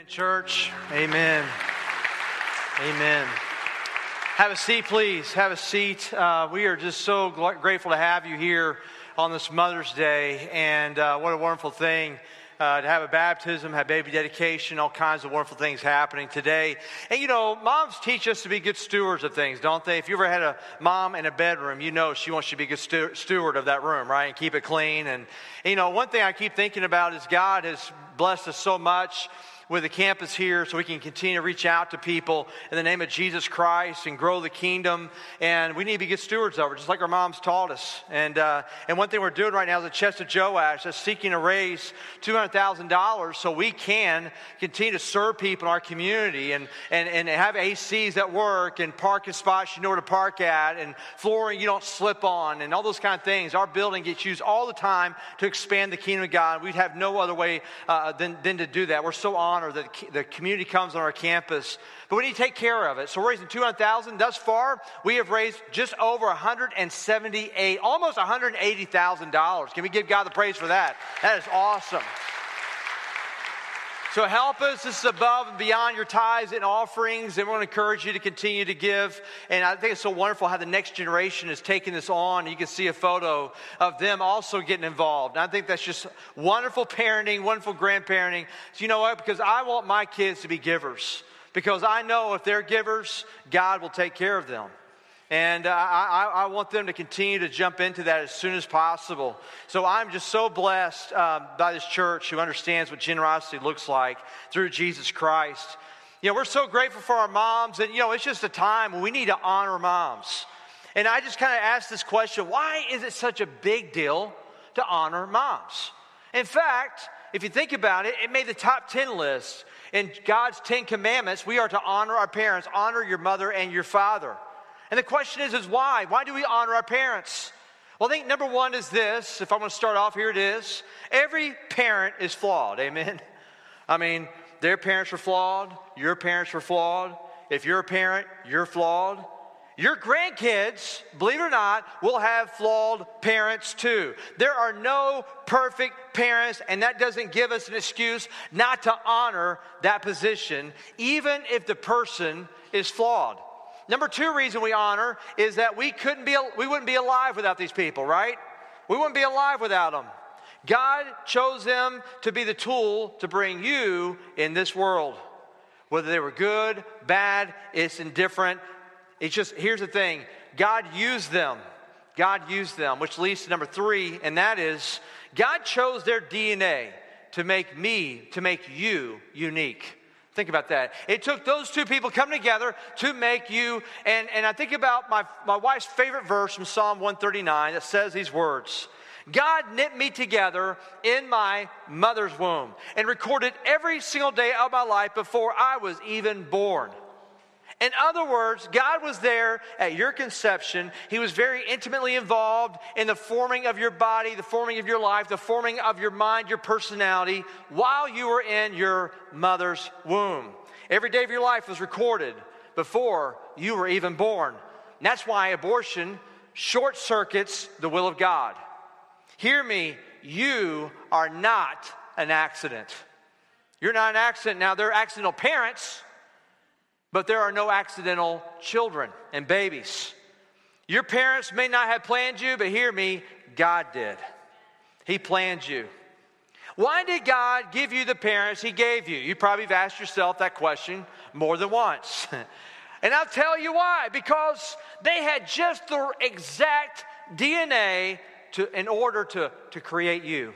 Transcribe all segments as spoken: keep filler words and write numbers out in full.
Church, amen. Amen. Have a seat, please. Have a seat. Uh, we are just so gl- grateful to have you here on this Mother's Day, and uh, what a wonderful thing uh, to have a baptism, have baby dedication, all kinds of wonderful things happening today. And you know, moms teach us to be good stewards of things, don't they? If you ever had a mom in a bedroom, you know she wants you to be a good stu- steward of that room, right? And keep it clean. And, and you know, one thing I keep thinking about is God has blessed us so much with the campus here, so we can continue to reach out to people in the name of Jesus Christ and grow the kingdom. And we need to be good stewards of it, just like our moms taught us. And uh, and one thing we're doing right now is the Chest of Joash, that's seeking to raise two hundred thousand dollars so we can continue to serve people in our community and, and, and have A Cs at work and parking spots you know where to park at and flooring you don't slip on and all those kind of things. Our building gets used all the time to expand the kingdom of God. We'd have no other way uh, than, than to do that. We're so honored that the community comes on our campus, but we need to take care of it. So we're raising two hundred thousand dollars. Thus far, we have raised just over one hundred seventy-eight, almost one hundred eighty thousand dollars. Can we give God the praise for that? That is awesome. So help us. This is above and beyond your tithes and offerings, and we want to encourage you to continue to give. And I think it's so wonderful how the next generation is taking this on. You can see a photo of them also getting involved. And I think that's just wonderful parenting, wonderful grandparenting. So you know what? Because I want my kids to be givers. Because I know if they're givers, God will take care of them. And uh, I, I want them to continue to jump into that as soon as possible. So I'm just so blessed um, by this church who understands what generosity looks like through Jesus Christ. You know, we're so grateful for our moms. And, you know, it's just a time when we need to honor moms. And I just kind of asked this question, why is it such a big deal to honor moms? In fact, if you think about it, it made the top ten list. In God's Ten Commandments, we are to honor our parents, honor your mother and your father. And the question is, is why? Why do we honor our parents? Well, I think number one is this. If I'm going to start off, here it is. Every parent is flawed, amen? I mean, their parents were flawed. Your parents were flawed. If you're a parent, you're flawed. Your grandkids, believe it or not, will have flawed parents too. There are no perfect parents, and that doesn't give us an excuse not to honor that position, even if the person is flawed. Number two reason we honor is that we couldn't be, we wouldn't be alive without these people, right? We wouldn't be alive without them. God chose them to be the tool to bring you in this world. Whether they were good, bad, it's indifferent. It's just, here's the thing. God used them. God used them, which leads to number three, and that is God chose their D N A to make me, to make you unique. Think about that. It took those two people coming together to make you, and, and I think about my, my wife's favorite verse from Psalm one thirty-nine that says these words. God knit me together in my mother's womb and recorded every single day of my life before I was even born. In other words, God was there at your conception. He was very intimately involved in the forming of your body, the forming of your life, the forming of your mind, your personality, while you were in your mother's womb. Every day of your life was recorded before you were even born. And that's why abortion short circuits the will of God. Hear me, you are not an accident. You're not an accident. Now, there are accidental parents, but there are no accidental children and babies. Your parents may not have planned you, but hear me, God did. He planned you. Why did God give you the parents He gave you? You probably have asked yourself that question more than once. And I'll tell you why. Because they had just the exact D N A to, in order to, to create you.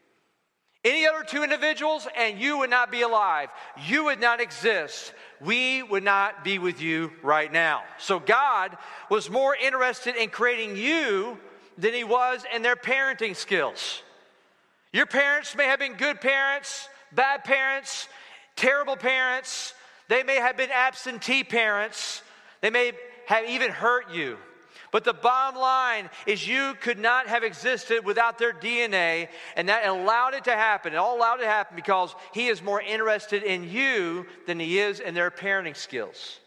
Any other two individuals, and you would not be alive. You would not exist. We would not be with you right now. So God was more interested in creating you than He was in their parenting skills. Your parents may have been good parents, bad parents, terrible parents. They may have been absentee parents. They may have even hurt you. But the bottom line is you could not have existed without their D N A, and that allowed it to happen. It all allowed it to happen because He is more interested in you than He is in their parenting skills.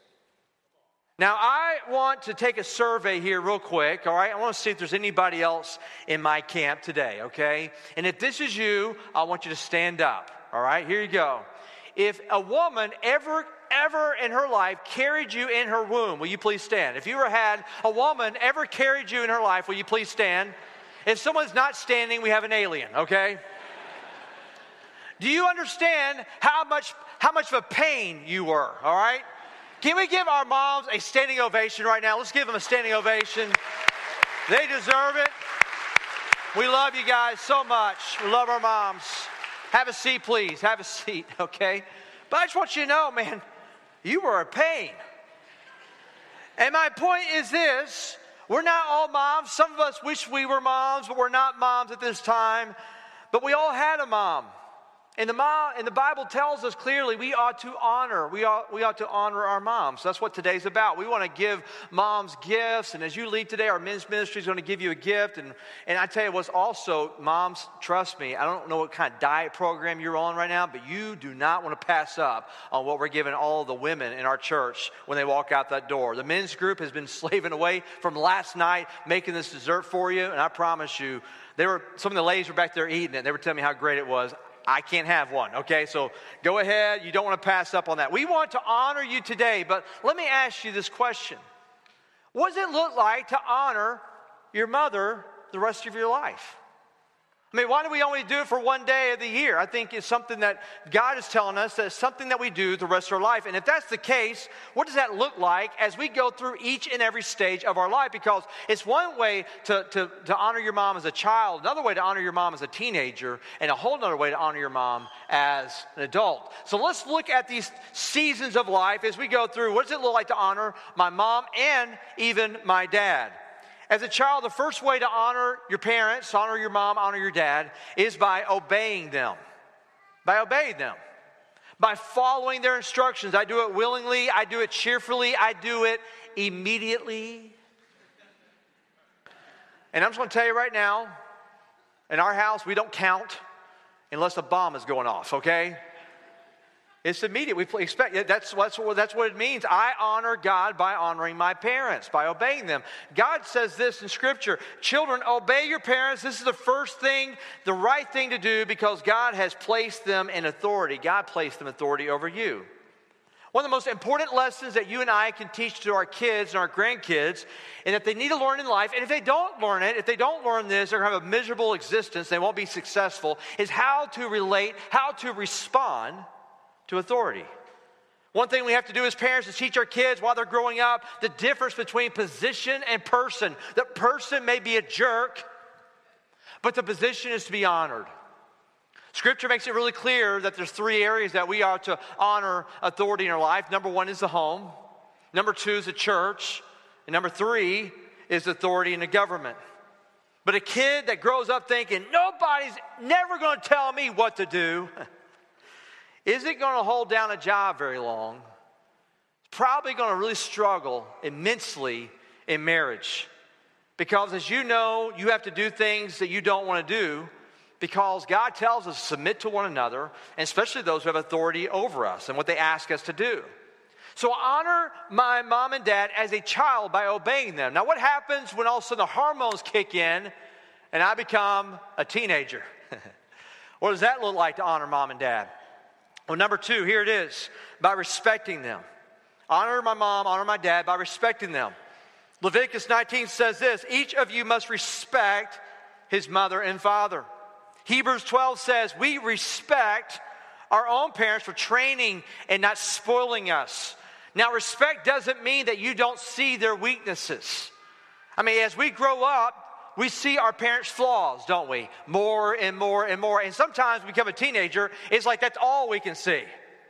Now, I want to take a survey here real quick, all right? I want to see if there's anybody else in my camp today, okay? And if this is you, I want you to stand up, all right? Here you go. if a woman ever, ever in her life carried you in her womb, will you please stand? If you ever had a woman ever carried you in her life, will you please stand? If someone's not standing, we have an alien, okay? Do you understand how much, how much of a pain you were, all right? Can we give our moms a standing ovation right now? Let's give them a standing ovation. They deserve it. We love you guys so much. We love our moms. Have a seat, please. Have a seat, okay? But I just want you to know, man, you were a pain. And my point is this. We're not all moms. Some of us wish we were moms, but we're not moms at this time. But we all had a mom. And the, mom, and the Bible tells us clearly we ought to honor. We ought, we ought to honor our moms. That's what today's about. We want to give moms gifts. And as you lead today, our men's ministry is going to give you a gift. And, and I tell you what's also, moms, trust me, I don't know what kind of diet program you're on right now, but you do not want to pass up on what we're giving all the women in our church when they walk out that door. The men's group has been slaving away from last night making this dessert for you. And I promise you, they were some of the ladies were back there eating it. They were telling me how great it was. I can't have one, okay? So go ahead. You don't want to pass up on that. We want to honor you today, but let me ask you this question. What does it look like to honor your mother the rest of your life? I mean, why do we only do it for one day of the year? I think it's something that God is telling us that it's something that we do the rest of our life. And if that's the case, what does that look like as we go through each and every stage of our life? Because it's one way to, to, to honor your mom as a child, another way to honor your mom as a teenager, and a whole other way to honor your mom as an adult. So let's look at these seasons of life as we go through. What does it look like to honor my mom and even my dad? As a child, the first way to honor your parents, honor your mom, honor your dad, is by obeying them. By obeying them. By following their instructions. I do it willingly. I do it cheerfully. I do it immediately. And I'm just going to tell you right now, in our house, we don't count unless a bomb is going off, okay? It's immediate. We expect that's, that's, that's what it means. I honor God by honoring my parents, by obeying them. God says this in Scripture. Children, obey your parents. This is the first thing, the right thing to do because God has placed them in authority. God placed them authority over you. One of the most important lessons that you and I can teach to our kids and our grandkids, and that they need to learn in life, and if they don't learn it, if they don't learn this, they're going to have a miserable existence, they won't be successful, is how to relate, how to respond to authority. One thing we have to do as parents is teach our kids while they're growing up the difference between position and person. The person may be a jerk, but the position is to be honored. Scripture makes it really clear that there's three areas that we are to honor authority in our life. Number one is the home. Number two is the church. And number three is authority in the government. But a kid that grows up thinking, nobody's never going to tell me what to do, isn't going to hold down a job very long. It's probably going to really struggle immensely in marriage. Because as you know, you have to do things that you don't want to do because God tells us to submit to one another, and especially those who have authority over us and what they ask us to do. So honor my mom and dad as a child by obeying them. Now what happens when all of a sudden the hormones kick in and I become a teenager? What does that look like to honor mom and dad? Well, number two, here it is, by respecting them. Honor my mom, honor my dad by respecting them. Leviticus nineteen says this, each of you must respect his mother and father. Hebrews twelve says, we respect our own parents for training and not spoiling us. Now, respect doesn't mean that you don't see their weaknesses. I mean, as we grow up, we see our parents' flaws, don't we? More and more and more. And sometimes we become a teenager, it's like that's all we can see.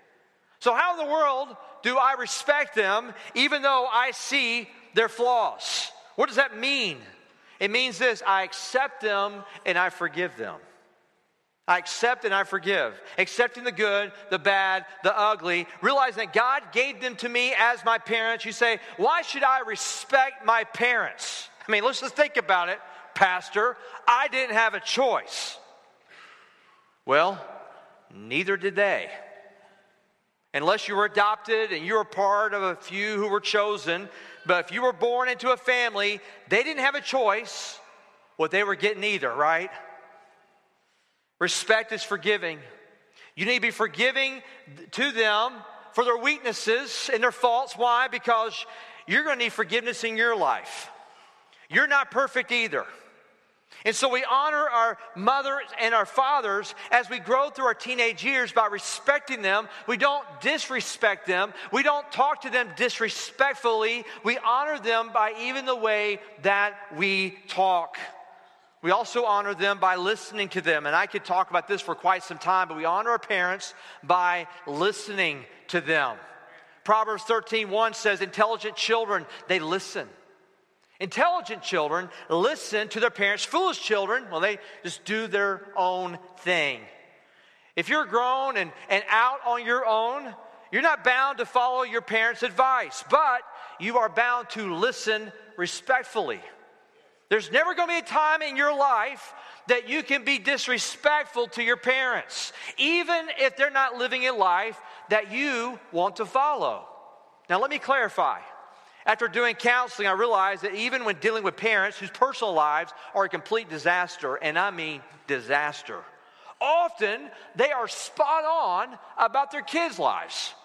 So how in the world do I respect them even though I see their flaws? What does that mean? It means this, I accept them and I forgive them. I accept and I forgive. Accepting the good, the bad, the ugly. Realizing that God gave them to me as my parents. You say, why should I respect my parents? I mean, let's just think about it. Pastor, I didn't have a choice. Well, neither did they. Unless you were adopted and you were part of a few who were chosen, but if you were born into a family, they didn't have a choice what they were getting either, right? Respect is forgiving. You need to be forgiving to them for their weaknesses and their faults. Why? Because you're going to need forgiveness in your life. You're not perfect either. And so we honor our mothers and our fathers as we grow through our teenage years by respecting them. We don't disrespect them. We don't talk to them disrespectfully. We honor them by even the way that we talk. We also honor them by listening to them. And I could talk about this for quite some time, but we honor our parents by listening to them. Proverbs thirteen one says, intelligent children, they listen. Intelligent children listen to their parents. Foolish children, well, they just do their own thing. If you're grown and, and out on your own, you're not bound to follow your parents' advice, but you are bound to listen respectfully. There's never going to be a time in your life that you can be disrespectful to your parents, even if they're not living a life that you want to follow. Now, let me clarify. After doing counseling, I realized that even when dealing with parents whose personal lives are a complete disaster, and I mean disaster, often they are spot on about their kids' lives.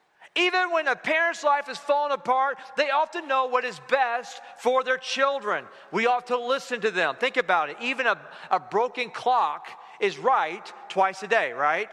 Even when a parent's life is falling apart, they often know what is best for their children. We ought to listen to them. Think about it. Even a, a broken clock is right twice a day, right?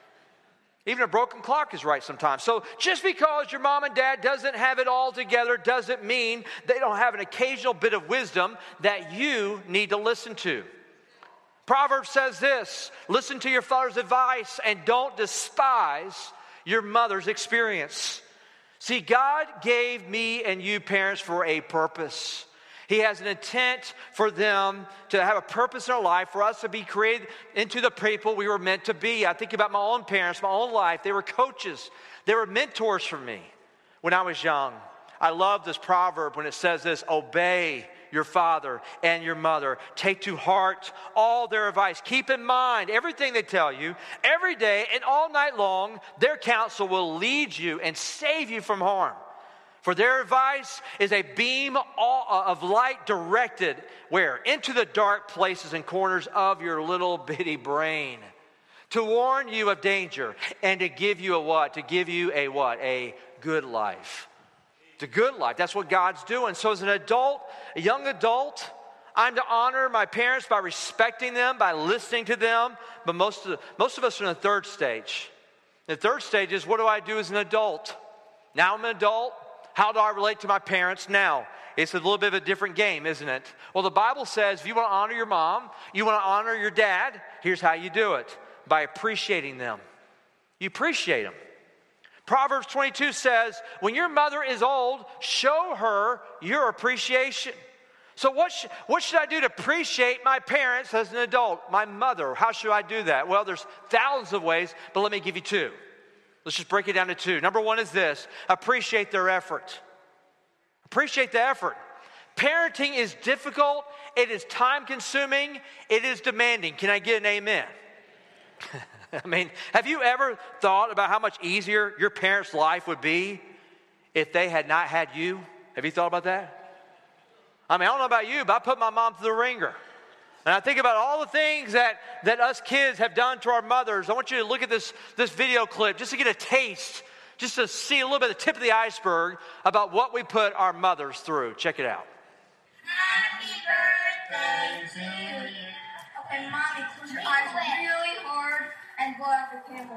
Even a broken clock is right sometimes. So just because your mom and dad doesn't have it all together doesn't mean they don't have an occasional bit of wisdom that you need to listen to. Proverbs says this, listen to your father's advice and don't despise your mother's experience. See, God gave me and you parents for a purpose. He has an intent for them to have a purpose in our life, for us to be created into the people we were meant to be. I think about my own parents, my own life. They were coaches. They were mentors for me when I was young. I love this proverb when it says this, obey your father and your mother. Take to heart all their advice. Keep in mind everything they tell you every day and all night long. Their counsel will lead you and save you from harm. For their advice is a beam of light directed where? Into the dark places and corners of your little bitty brain. To warn you of danger and to give you a what? To give you a what? A good life. It's a good life. That's what God's doing. So as an adult, a young adult, I'm to honor my parents by respecting them, by listening to them. But most of, the, most of us are in the third stage. The third stage is, what do I do as an adult? Now I'm an adult. How do I relate to my parents now? It's a little bit of a different game, isn't it? Well, the Bible says if you want to honor your mom, you want to honor your dad, here's how you do it. By appreciating them. You appreciate them. Proverbs twenty-two says, when your mother is old, show her your appreciation. So what, sh- what should I do to appreciate my parents as an adult? My mother, how should I do that? Well, there's thousands of ways, but let me give you two. Let's just break it down to two. Number one is this. Appreciate their effort. Appreciate the effort. Parenting is difficult. It is time-consuming. It is demanding. Can I get an amen? I mean, have you ever thought about how much easier your parents' life would be if they had not had you? Have you thought about that? I mean, I don't know about you, but I put my mom through the ringer. And I think about all the things that, that us kids have done to our mothers. I want you to look at this, this video clip just to get a taste, just to see a little bit of the tip of the iceberg about what we put our mothers through. Check it out. Happy birthday to you. Okay, Mommy, close your eyes really hard and blow out the candles.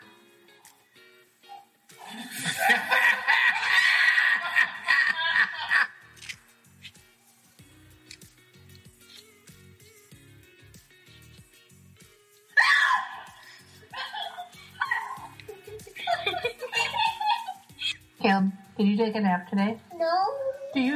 Kim, did you take a nap today? No. Do you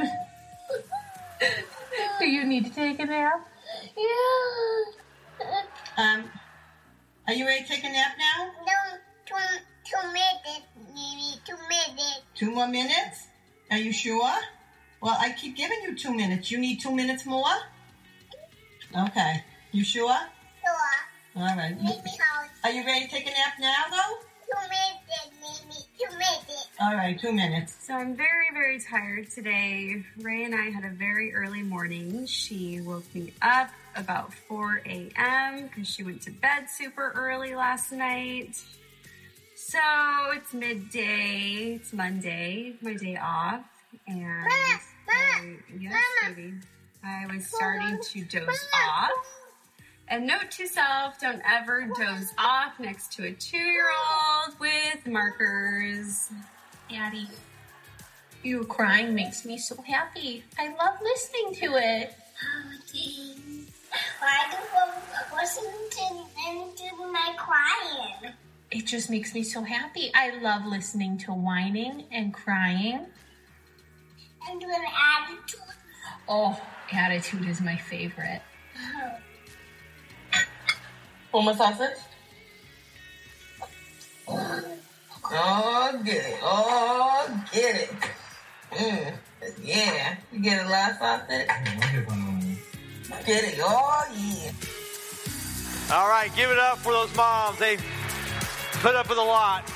Do you need to take a nap? Yeah. Um, are you ready to take a nap now? No, two, two minutes, maybe two minutes. Two more minutes? Are you sure? Well, I keep giving you two minutes. You need two minutes more? Okay. You sure? Sure. All right. Maybe I'll Are you ready to take a nap now, though? two minutes, maybe two minutes. All right, two minutes. So I'm very, very tired today. Ray and I had a very early morning. She woke me up about four a.m. because she went to bed super early last night. So it's midday. It's Monday, my day off. And I, yes, baby, I was starting to doze off. And note to self, don't ever doze off next to a two-year-old with markers. Addie, you crying makes me so happy. I love listening to it. Oh, geez. Why do you listen to, to my crying? It just makes me so happy. I love listening to whining and crying. And do an attitude. Oh, attitude is my favorite. Oh. One more sausage. Oh, get it. Oh, get it. Mm. Yeah. You get a lot of sausage? Get it. Oh, yeah. All right, give it up for those moms. They put up with a lot.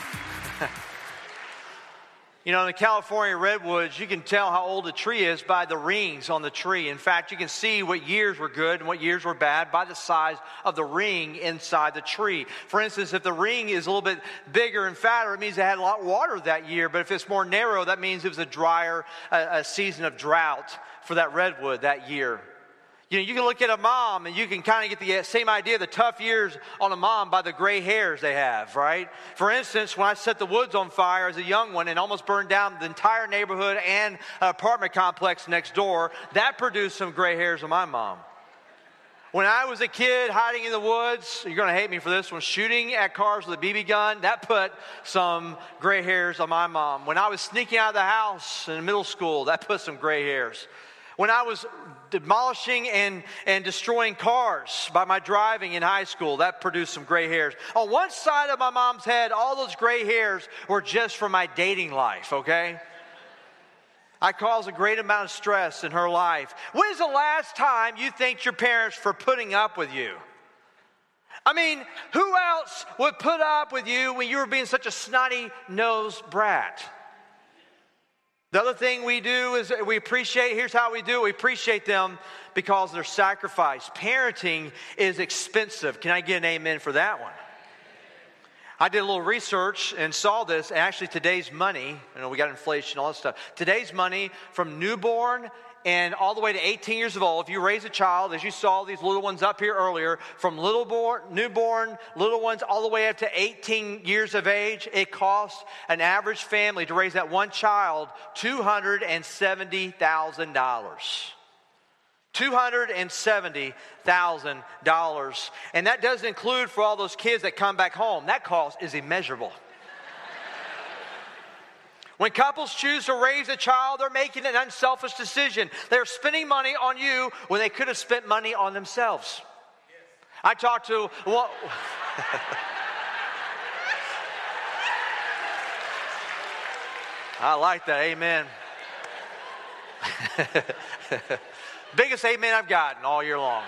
You know, in the California redwoods, you can tell how old a tree is by the rings on the tree. In fact, you can see what years were good and what years were bad by the size of the ring inside the tree. For instance, if the ring is a little bit bigger and fatter, it means it had a lot of water that year. But if it's more narrow, that means it was a drier a, a season of drought for that redwood that year. You know, you can look at a mom and you can kind of get the same idea of the tough years on a mom by the gray hairs they have, right? For instance, when I set the woods on fire as a young one and almost burned down the entire neighborhood and an apartment complex next door, that produced some gray hairs on my mom. When I was a kid hiding in the woods, you're going to hate me for this one, shooting at cars with a B B gun, that put some gray hairs on my mom. When I was sneaking out of the house in middle school, that put some gray hairs. When I was demolishing and, and destroying cars by my driving in high school, that produced some gray hairs. On one side of my mom's head, all those gray hairs were just from my dating life, okay? I caused a great amount of stress in her life. When's the last time you thanked your parents for putting up with you? I mean, who else would put up with you when you were being such a snotty-nosed brat? The other thing we do is we appreciate, here's how we do it, we appreciate them because of their sacrifice. Parenting is expensive. Can I get an amen for that one? I did a little research and saw this, and actually today's money, you know, we got inflation, all that stuff. Today's money from newborn and all the way to eighteen years of old, if you raise a child, as you saw these little ones up here earlier, from little born, newborn, little ones, all the way up to eighteen years of age, it costs an average family to raise that one child two hundred seventy thousand dollars. two hundred seventy thousand dollars. And that doesn't include for all those kids that come back home. That cost is immeasurable. When couples choose to raise a child, they're making an unselfish decision. They're spending money on you when they could have spent money on themselves. I talked to one... I like that. Amen. Biggest amen I've gotten all year long.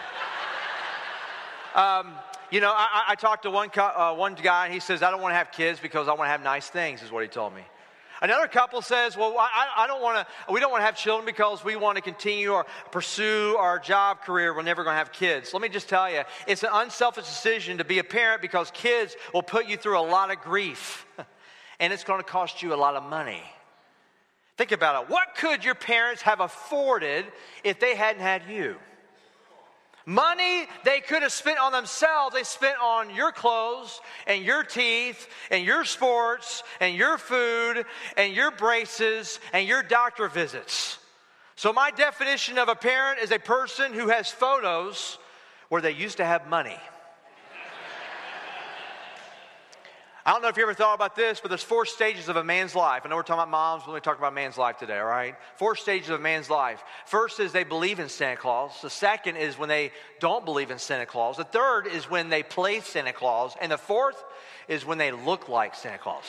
Um, you know, I, I talked to one, uh, one guy, and he says, I don't want to have kids because I want to have nice things, is what he told me. Another couple says, well, I, I don't want to, we don't want to have children because we want to continue or pursue our job career. We're never going to have kids. Let me just tell you, it's an unselfish decision to be a parent because kids will put you through a lot of grief. And it's going to cost you a lot of money. Think about it. What could your parents have afforded if they hadn't had you? Money they could have spent on themselves, they spent on your clothes and your teeth and your sports and your food and your braces and your doctor visits. So my definition of a parent is a person who has photos where they used to have money. I don't know if you ever thought about this, but there's four stages of a man's life. I know we're talking about moms, we're only talking about man's life today, all right? Four stages of a man's life. First is they believe in Santa Claus. The second is when they don't believe in Santa Claus. The third is when they play Santa Claus. And the fourth is when they look like Santa Claus.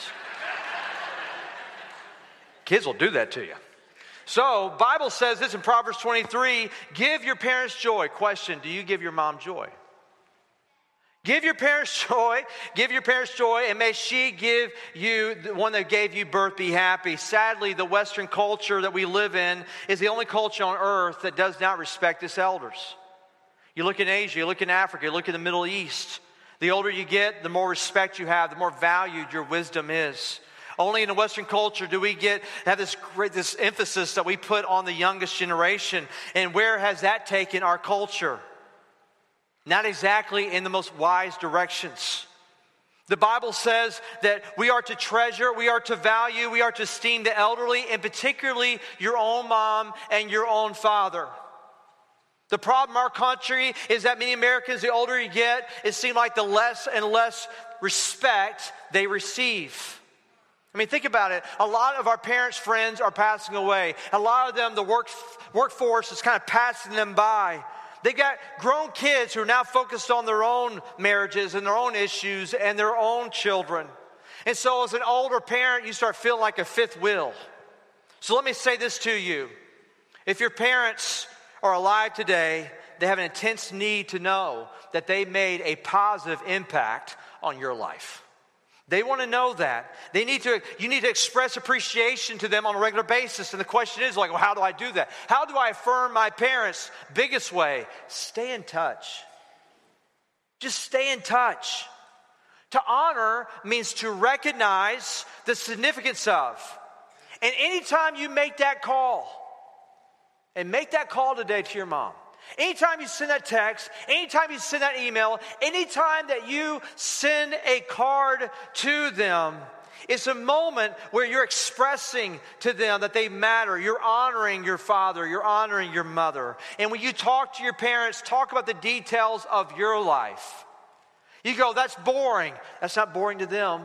Kids will do that to you. So, Bible says this in Proverbs twenty-three, give your parents joy. Question, do you give your mom joy? Give your parents joy, give your parents joy, and may she give you, the one that gave you birth, be happy. Sadly, the Western culture that we live in is the only culture on earth that does not respect its elders. You look in Asia, you look in Africa, you look in the Middle East. The older you get, the more respect you have, the more valued your wisdom is. Only in the Western culture do we get have this great this emphasis that we put on the youngest generation. And where has that taken our culture? Not exactly in the most wise directions. The Bible says that we are to treasure, we are to value, we are to esteem the elderly, and particularly your own mom and your own father. The problem in our country is that many Americans, the older you get, it seems like the less and less respect they receive. I mean, think about it. A lot of our parents' friends are passing away. A lot of them, the work, workforce is kind of passing them by. They got grown kids who are now focused on their own marriages and their own issues and their own children. And so as an older parent, you start feeling like a fifth wheel. So let me say this to you. If your parents are alive today, they have an intense need to know that they made a positive impact on your life. They want to know that. They need to, you need to express appreciation to them on a regular basis. And the question is like, well, how do I do that? How do I affirm my parents? Biggest way, stay in touch. Just stay in touch. To honor means to recognize the significance of. And anytime you make that call, and make that call today to your mom. Anytime you send that text, anytime you send that email, anytime that you send a card to them, it's a moment where you're expressing to them that they matter. You're honoring your father. You're honoring your mother. And when you talk to your parents, talk about the details of your life. You go, that's boring. That's not boring to them.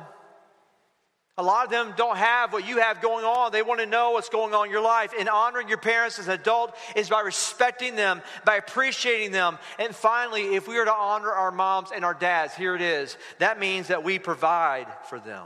A lot of them don't have what you have going on. They want to know what's going on in your life. And honoring your parents as an adult is by respecting them, by appreciating them. And finally, if we are to honor our moms and our dads, here it is. That means that we provide for them.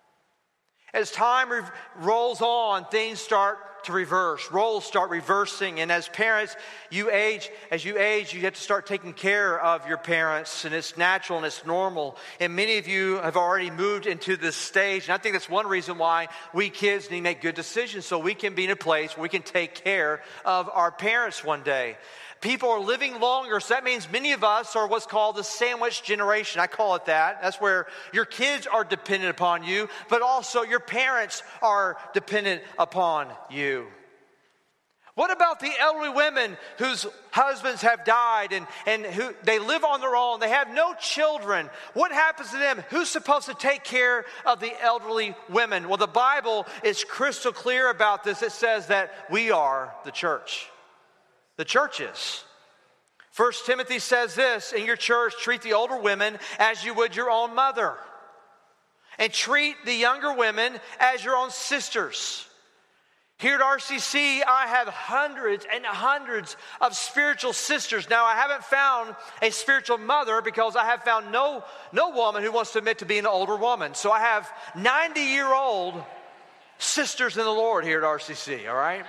As time re- rolls on, things start to reverse. Roles start reversing. And as parents, you age. As you age, you have to start taking care of your parents. And it's natural and it's normal. And many of you have already moved into this stage. And I think that's one reason why we kids need to make good decisions, so we can be in a place where we can take care of our parents one day. People are living longer, so that means many of us are what's called the sandwich generation. I call it that. That's where your kids are dependent upon you, but also your parents are dependent upon you. What about the elderly women whose husbands have died and, and who they live on their own? They have no children. What happens to them? Who's supposed to take care of the elderly women? Well, the Bible is crystal clear about this. It says that we are the church. The church is. First Timothy says this, in your church, treat the older women as you would your own mother. And treat the younger women as your own sisters. Here at R C C, I have hundreds and hundreds of spiritual sisters. Now, I haven't found a spiritual mother because I have found no, no woman who wants to admit to being an older woman. So I have ninety-year-old sisters in the Lord here at R C C, all right?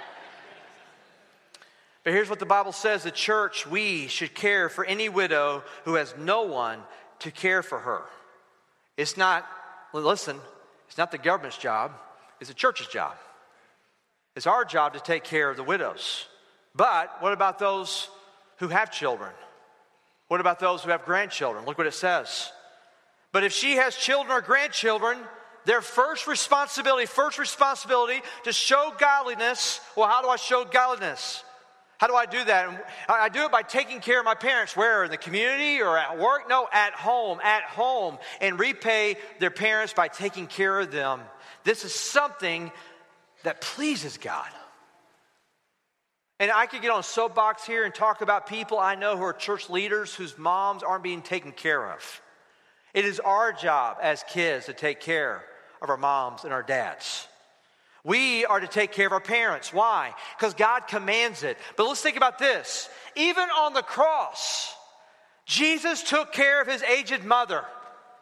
But here's what the Bible says. The church, we should care for any widow who has no one to care for her. It's not, listen, it's not the government's job. It's the church's job. It's our job to take care of the widows. But what about those who have children? What about those who have grandchildren? Look what it says. But if she has children or grandchildren, their first responsibility, first responsibility to show godliness. Well, how do I show godliness? How do I do that? I do it by taking care of my parents. Where? In the community or at work? No, at home. At home. And repay their parents by taking care of them. This is something that pleases God. And I could get on a soapbox here and talk about people I know who are church leaders whose moms aren't being taken care of. It is our job as kids to take care of our moms and our dads. We are to take care of our parents. Why? Because God commands it. But let's think about this. Even on the cross, Jesus took care of his aged mother.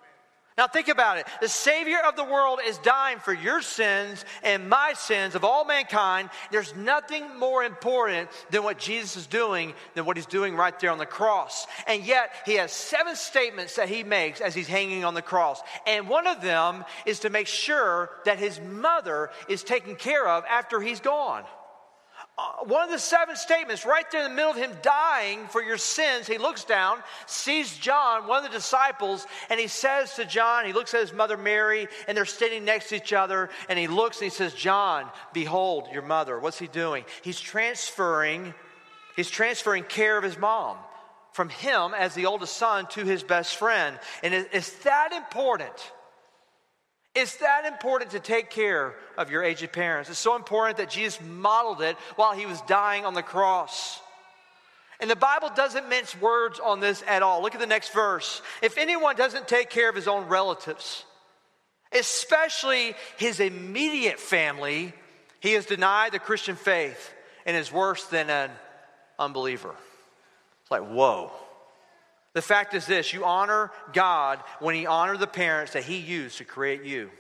Now think about it. The Savior of the world is dying for your sins and my sins of all mankind. There's nothing more important than what Jesus is doing than what he's doing right there on the cross. And yet he has seven statements that he makes as he's hanging on the cross. And one of them is to make sure that his mother is taken care of after he's gone. Uh, one of the seven statements right there in the middle of him dying for your sins, he looks down, sees John, one of the disciples, and he says to John, he looks at his mother Mary, and they're standing next to each other, and he looks and he says, John, behold your mother. What's he doing? He's transferring, he's transferring care of his mom from him as the oldest son to his best friend. And it, it's that important. It's that important to take care of your aged parents. It's so important that Jesus modeled it while he was dying on the cross. And the Bible doesn't mince words on this at all. Look at the next verse. If anyone doesn't take care of his own relatives, especially his immediate family, he has denied the Christian faith and is worse than an unbeliever. It's like, whoa. The fact is this, you honor God when you honor the parents that he used to create you.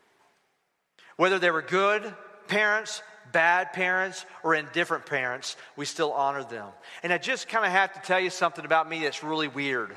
Whether they were good parents, bad parents, or indifferent parents, we still honor them. And I just kind of have to tell you something about me that's really weird.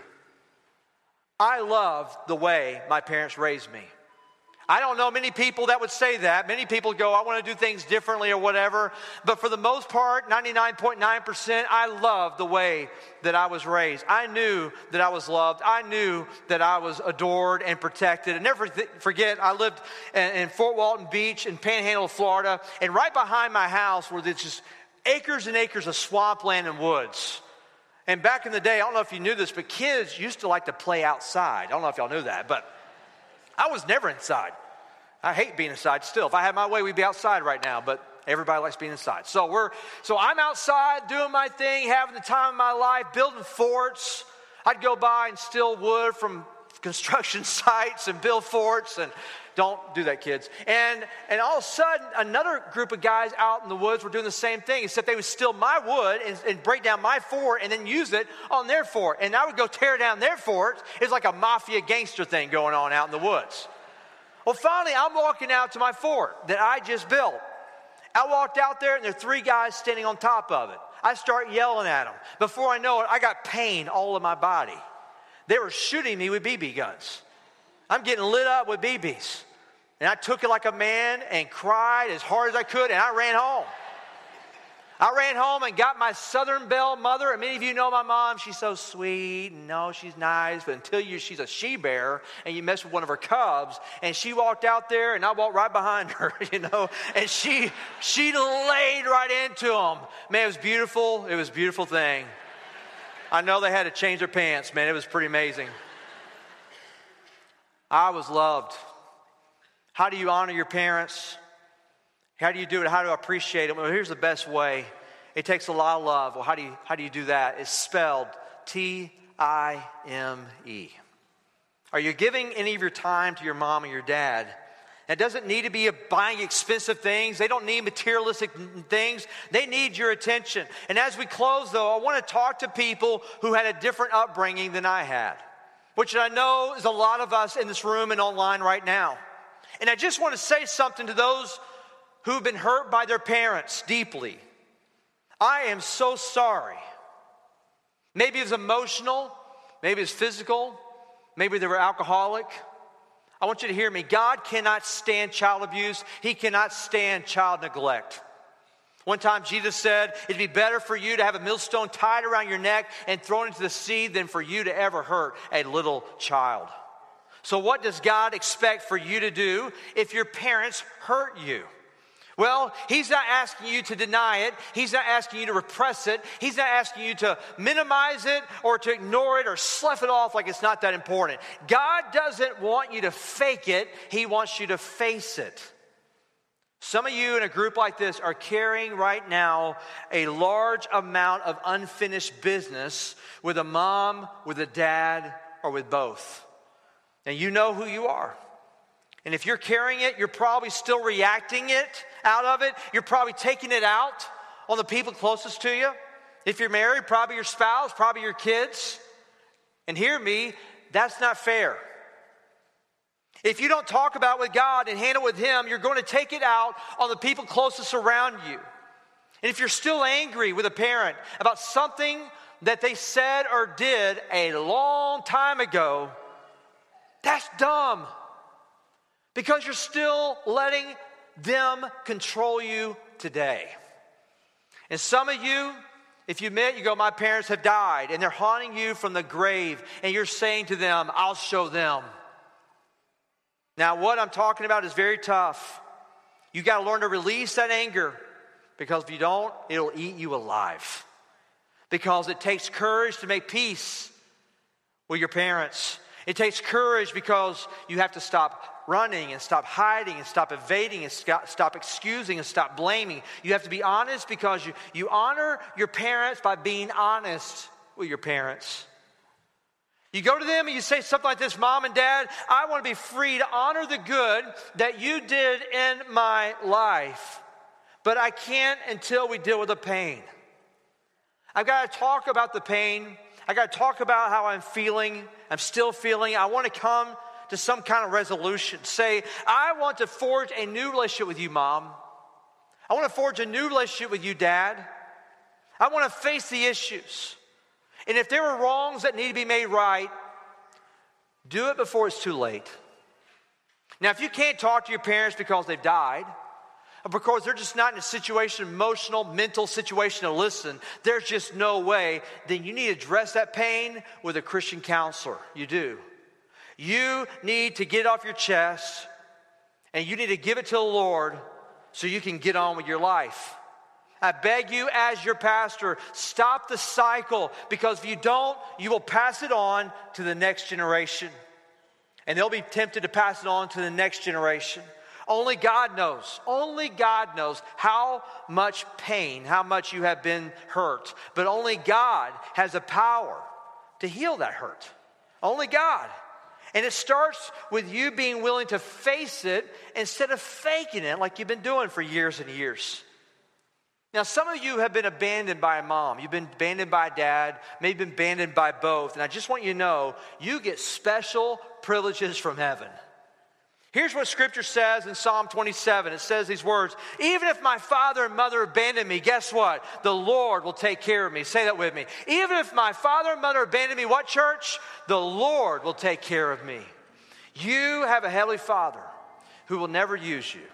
I love the way my parents raised me. I don't know many people that would say that. Many people go, I want to do things differently or whatever. But for the most part, ninety-nine point nine percent, I love the way that I was raised. I knew that I was loved. I knew that I was adored and protected. And never forget, I lived in Fort Walton Beach in Panhandle, Florida. And right behind my house were just acres and acres of swampland and woods. And back in the day, I don't know if you knew this, but kids used to like to play outside. I don't know if y'all knew that, but I was never inside. I hate being inside still. If I had my way, we'd be outside right now, but everybody likes being inside. So we're so I'm outside doing my thing, having the time of my life, building forts. I'd go by and steal wood from construction sites and build forts, and don't do that, kids. And and all of a sudden, another group of guys out in the woods were doing the same thing, except they would steal my wood and, and break down my fort and then use it on their fort. And I would go tear down their fort. It's like a mafia gangster thing going on out in the woods. Well, finally, I'm walking out to my fort that I just built. I walked out there, and there are three guys standing on top of it. I start yelling at them. Before I know it, I got pain all in my body. They were shooting me with B B guns. I'm getting lit up with B Bs. And I took it like a man and cried as hard as I could, and I ran home. I ran home and got my Southern Belle mother. And many of you know my mom. She's so sweet. And no, she's nice. But until you, she's a she-bear, and you mess with one of her cubs. And she walked out there, and I walked right behind her, you know. And she she laid right into them. Man, it was beautiful. It was a beautiful thing. I know they had to change their pants, man. It was pretty amazing. I was loved. How do you honor your parents? How do you do it? How do I appreciate it? Well, here's the best way. It takes a lot of love. Well, how do you how do you do that? It's spelled T I M E. Are you giving any of your time to your mom or your dad? It doesn't need to be buying expensive things. They don't need materialistic things. They need your attention. And as we close, though, I want to talk to people who had a different upbringing than I had, which I know is a lot of us in this room and online right now. And I just want to say something to those who've been hurt by their parents deeply. I am so sorry. Maybe it's emotional, maybe it's physical, maybe they were alcoholic. I want you to hear me. God cannot stand child abuse. He cannot stand child neglect. One time Jesus said, it'd be better for you to have a millstone tied around your neck and thrown into the sea than for you to ever hurt a little child. So what does God expect for you to do if your parents hurt you? Well, he's not asking you to deny it. He's not asking you to repress it. He's not asking you to minimize it or to ignore it or slough it off like it's not that important. God doesn't want you to fake it. He wants you to face it. Some of you in a group like this are carrying right now a large amount of unfinished business with a mom, with a dad, or with both. And you know who you are. And if you're carrying it, you're probably still reacting it out of it. You're probably taking it out on the people closest to you. If you're married, probably your spouse, probably your kids. And hear me, that's not fair. If you don't talk about it with God and handle it with Him, you're going to take it out on the people closest around you. And if you're still angry with a parent about something that they said or did a long time ago, that's dumb. Because you're still letting them control you today. And some of you, if you admit, you go, my parents have died, and they're haunting you from the grave, and you're saying to them, I'll show them. Now, what I'm talking about is very tough. You got to learn to release that anger, because if you don't, it'll eat you alive. Because it takes courage to make peace with your parents. It takes courage because you have to stop running and stop hiding and stop evading and stop, stop excusing and stop blaming. You have to be honest because you, you honor your parents by being honest with your parents. You go to them and you say something like this, Mom and Dad, I want to be free to honor the good that you did in my life. But I can't until we deal with the pain. I've got to talk about the pain. I got to talk about how I'm feeling. I'm still feeling. I want to come to some kind of resolution. Say, I want to forge a new relationship with you, Mom. I want to forge a new relationship with you, Dad. I want to face the issues. And if there are wrongs that need to be made right, do it before it's too late. Now, if you can't talk to your parents because they've died, or because they're just not in a situation, emotional, mental situation to listen, there's just no way, then you need to address that pain with a Christian counselor. You do. You need to get it off your chest, and you need to give it to the Lord so you can get on with your life. I beg you as your pastor, stop the cycle, because if you don't, you will pass it on to the next generation. And they'll be tempted to pass it on to the next generation. Only God knows, only God knows how much pain, how much you have been hurt. But only God has the power to heal that hurt. Only God. And it starts with you being willing to face it instead of faking it like you've been doing for years and years. Now, some of you have been abandoned by a mom. You've been abandoned by a dad, maybe been abandoned by both. And I just want you to know, you get special privileges from heaven. Here's what Scripture says in Psalm twenty-seven. It says these words, even if my father and mother abandon me, guess what? The Lord will take care of me. Say that with me. Even if my father and mother abandon me, what, church? The Lord will take care of me. You have a heavenly Father who will never use you.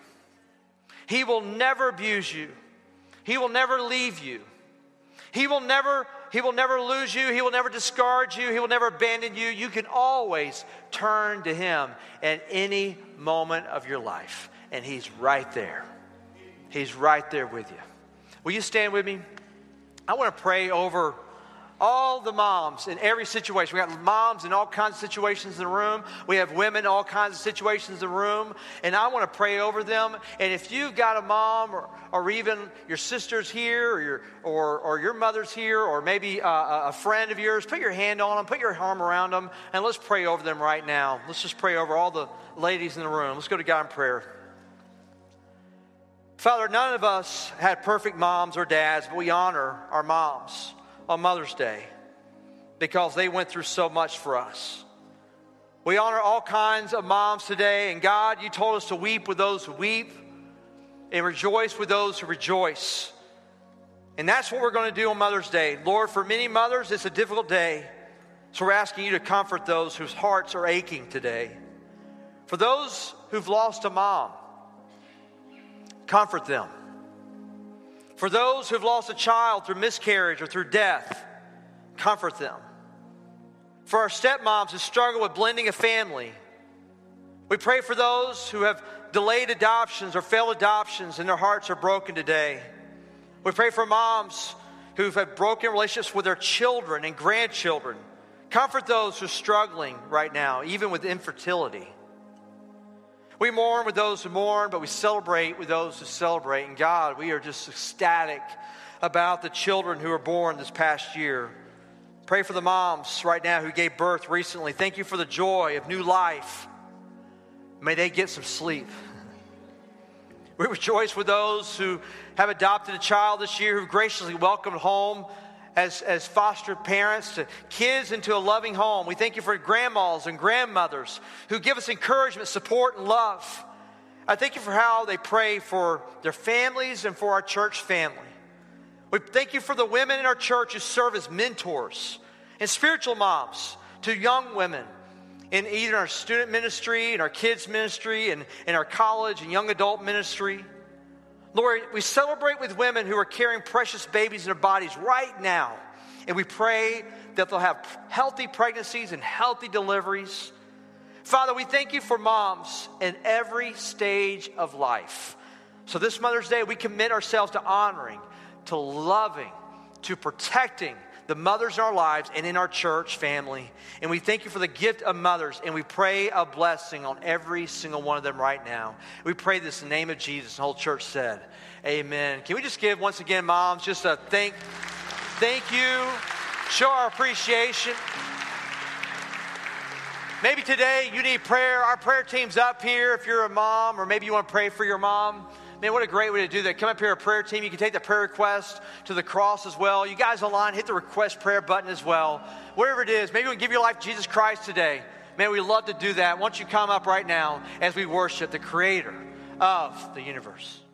He will never abuse you. He will never leave you. He will never, he will never lose you. He will never discard you. He will never abandon you. You can always turn to Him at any moment of your life. And He's right there. He's right there with you. Will you stand with me? I want to pray over all the moms in every situation. We got moms in all kinds of situations in the room. We have women in all kinds of situations in the room. And I want to pray over them. And if you've got a mom or, or even your sister's here or your, or, or your mother's here or maybe a, a friend of yours, put your hand on them, put your arm around them, and let's pray over them right now. Let's just pray over all the ladies in the room. Let's go to God in prayer. Father, none of us had perfect moms or dads, but we honor our moms on Mother's Day because they went through so much for us. We honor all kinds of moms today, and God, you told us to weep with those who weep and rejoice with those who rejoice. And that's what we're going to do on Mother's Day. Lord, for many mothers, it's a difficult day, so we're asking you to comfort those whose hearts are aching today. For those who've lost a mom, comfort them. For those who've lost a child through miscarriage or through death, comfort them. For our stepmoms who struggle with blending a family, we pray for those who have delayed adoptions or failed adoptions and their hearts are broken today. We pray for moms who've had broken relationships with their children and grandchildren. Comfort those who are struggling right now, even with infertility. We mourn with those who mourn, but we celebrate with those who celebrate. And God, we are just ecstatic about the children who were born this past year. Pray for the moms right now who gave birth recently. Thank you for the joy of new life. May they get some sleep. We rejoice with those who have adopted a child this year, who graciously welcomed home as, as foster parents to kids into a loving home. We thank you for grandmas and grandmothers who give us encouragement, support, and love. I thank you for how they pray for their families and for our church family. We thank you for the women in our church who serve as mentors and spiritual moms to young women in either our student ministry, in our kids ministry, and in our college and young adult ministry. Lord, we celebrate with women who are carrying precious babies in their bodies right now. And we pray that they'll have healthy pregnancies and healthy deliveries. Father, we thank you for moms in every stage of life. So this Mother's Day, we commit ourselves to honoring, to loving, to protecting the mothers in our lives and in our church family. And we thank you for the gift of mothers, and we pray a blessing on every single one of them right now. We pray this in the name of Jesus. The whole church said, amen. Can we just give once again, moms, just a thank, thank you, show our appreciation. Maybe today you need prayer. Our prayer team's up here if you're a mom, or maybe you want to pray for your mom. Man, what a great way to do that. Come up here, a prayer team. You can take the prayer request to the cross as well. You guys online, hit the request prayer button as well. Whatever it is, maybe you want to give your life to Jesus Christ today. Man, we'd love to do that. Why don't you come up right now as we worship the creator of the universe.